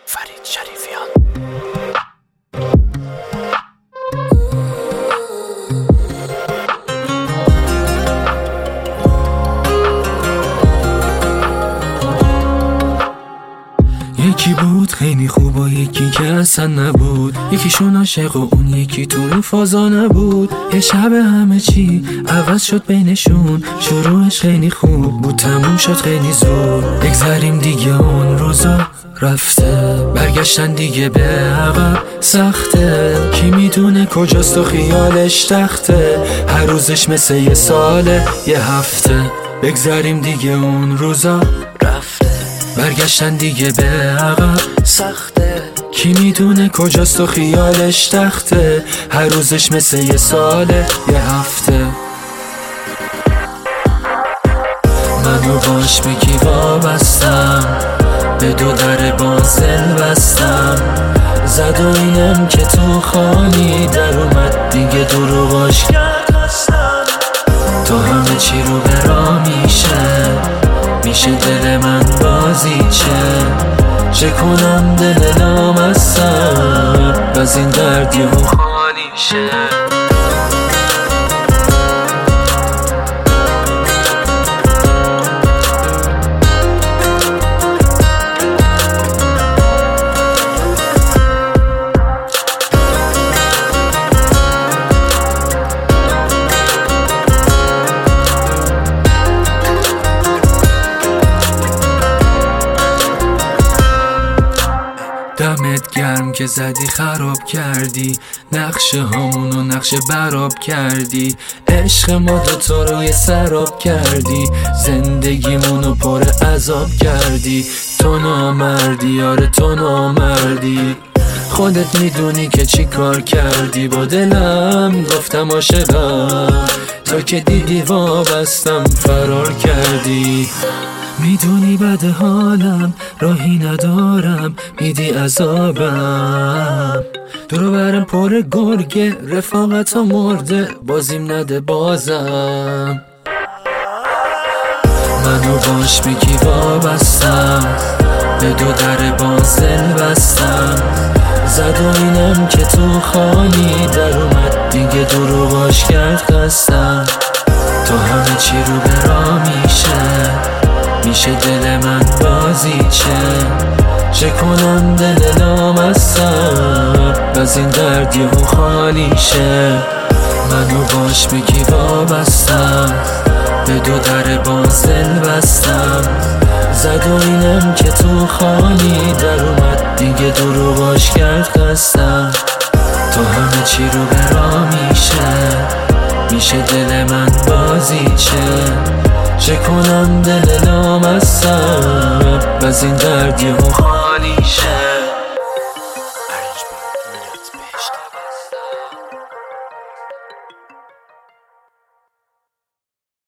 فرید شریفیان. یکی بود خیلی خوب و یکی که اصلا نبود، یکیشون عاشق و اون یکی تو این فازا نبود. یه شب همه چی عوض شد بینشون، شروعش خیلی خوب بود تموم شد خیلی زود. بگذاریم دیگه اون روزا رفته، برگشتن دیگه به عقب سخته. کی میدونه کجاست و خیالش تخته، هر روزش مثل یه ساله یه هفته. بگذاریم دیگه اون روزا رفته، برگشتن دیگه به عقب سخته. کی میدونه کجاست و خیالش تخته، هر روزش مثل یه ساله یه هفته. منو باش بگی وابستم، به دو در بازل بستم. زد و اینم که تو خانی در اومد دیگه دروغاش کرد هستم. تو همه چی رو برا میشه دل من بازی چه کنم دل نامستم، از این درد یهو خالی شه. دمت گرم که زدی خراب کردی، نقشه هامونو نقشه براب کردی. عشق ما دوتا روی سراب کردی، زندگیمونو پر عذاب کردی. تو نامردی آره تو نامردی، خودت میدونی که چی کار کردی با دلم. گفتم عاشقم، تو که دیدی وابستم فرار کردی. میدونی بد حالم راهی ندارم، میدی عذابم. دورو برم پر گرگه رفاقت ها مرده، بازیم نده بازم. منو باش بگی وابستم، به دو در بازل بستم. زد و اینم که تو خانی در اومد دیگه دروغاش کرد خستم. تو همه چی رو برا میشه دل من بازی چه کنم دل نامستم، از این درد یهو خالی شه. منو باش بگی وابستم، به دو در بازل بستم. زد و اینم که تو خانی در اومد دیگه دروغاش کرد خستم. تو همه چی رو برا میشه دل من بازی چه کنم دل نامستم، از این درد یهو خالی شه.